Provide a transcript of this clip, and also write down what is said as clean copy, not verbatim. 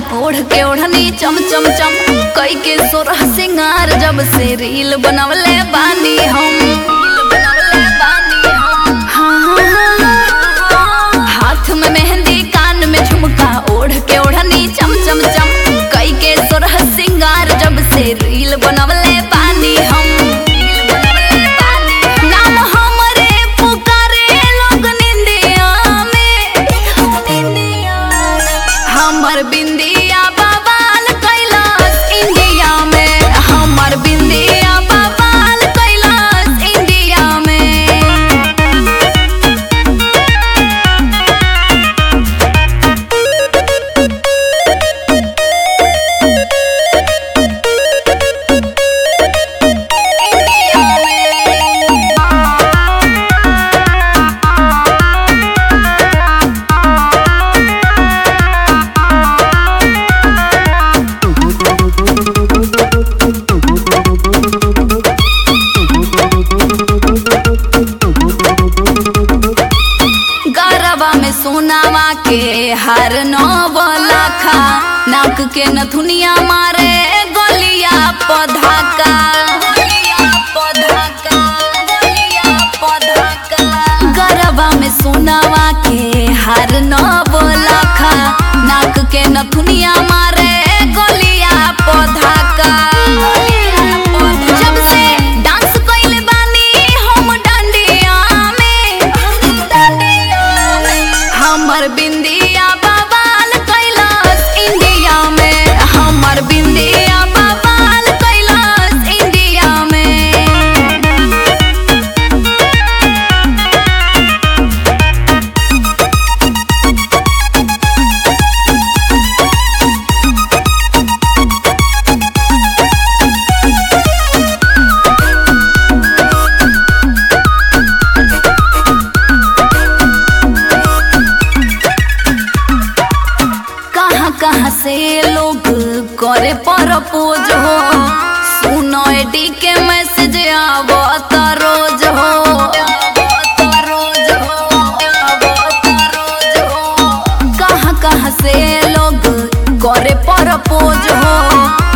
ओढ़ के ओढ़नी चम चम चम कई के सोरह सिंगार जब से रील बनवले बानी हम हाथ में मेहंदी कान में झुमका ओढ़ के ओढ़नी चम चम चम कई के सोरह सिंगार जब से रील बनवले बानी हम नाम हमरे पुकारे लोग निंदिया में हमर बिंदिया बवाल कैलाश इंडिया में हमर बिंदिया बवाल कैलाश इंडिया में। गरबा में सोनावा के हर नौबलाखा नाक के नथुनिया मारे गोलिया पधाका गरबा में सोनावा के हर नौबलाखा नाक के नथुनिया मारे गोलिया पधाका जब से डांस कइले बानी हम डांडिया में हमर बिंदिया बवाल कैलाश इंडिया में हमर बिंदिया बवाल कैलाश इंडिया में। कहाँ से लोग करे प्रपोज हो सुनो एडी के मैसेज आवत रोज हो कहाँ से लोग करे प्रपोज हो